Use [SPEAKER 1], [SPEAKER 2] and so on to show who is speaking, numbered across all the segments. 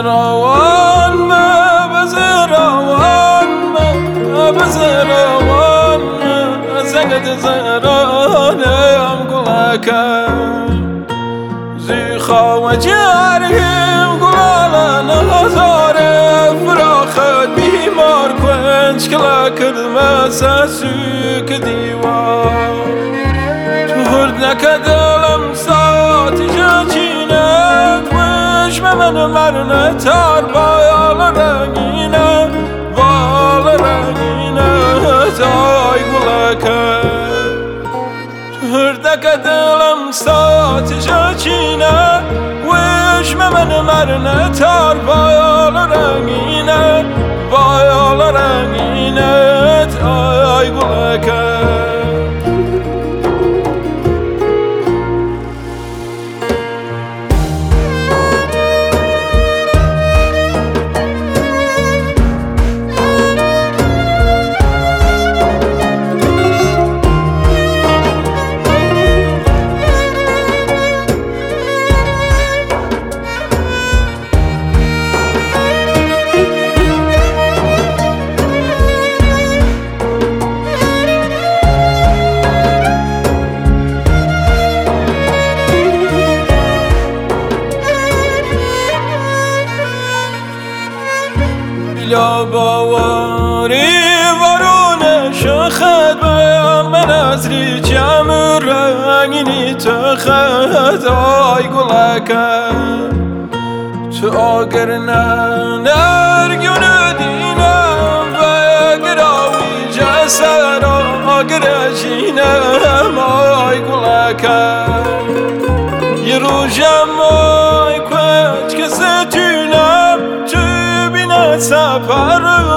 [SPEAKER 1] بزراوان زنگت زرانم گلکم زی خواه جرگیم گلالن هزاره فراخت بیمار کنج کلا کلمه سوک دیوار هرد نکدلم ساتی جاچینه وشم من مرنه تار بایال رنگینه بال رنگینه تای گلکم هردک دلم ساتی جاچینه وشم من مرنه تار بایال رنگینه بایال رنگینه تای گلکم بلا باوری وارون شخد بیان من از ریچم رنگینی تخد آی گلکم تو آگر نرگون دینم و اگر آوی جسر آگر جینم آی گلکم یه روژم آی کچ که ستونم سفر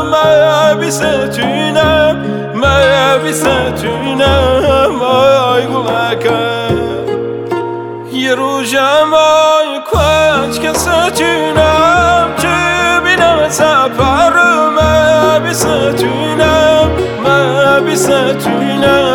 [SPEAKER 1] ما بیستونم آی گلکم یه روژم آی کچ که ستونم چه بینم سفر ما بیستونم